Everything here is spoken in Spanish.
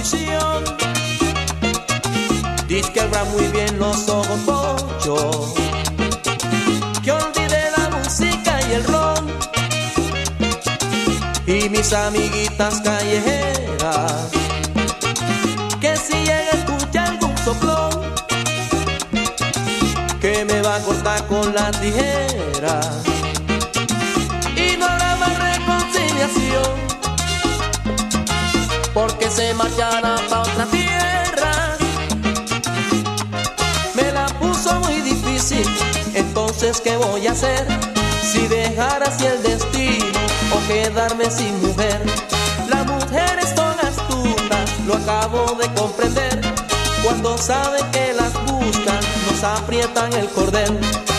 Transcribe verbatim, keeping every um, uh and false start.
condición. Dice que abra muy bien los ojos, Pocho, que olvide la música y el ron y mis amiguitas callejeras, que si llega a escuchar algún soplón, que me va a cortar con la tijera y no habrá más reconciliación, porque se marchará pa' otra tierra. Me la puso muy difícil, entonces ¿qué voy a hacer? Si dejar así el destino o quedarme sin mujer. Las mujeres son astutas, lo acabo de comprender. Cuando saben que las buscan, nos aprietan el cordel.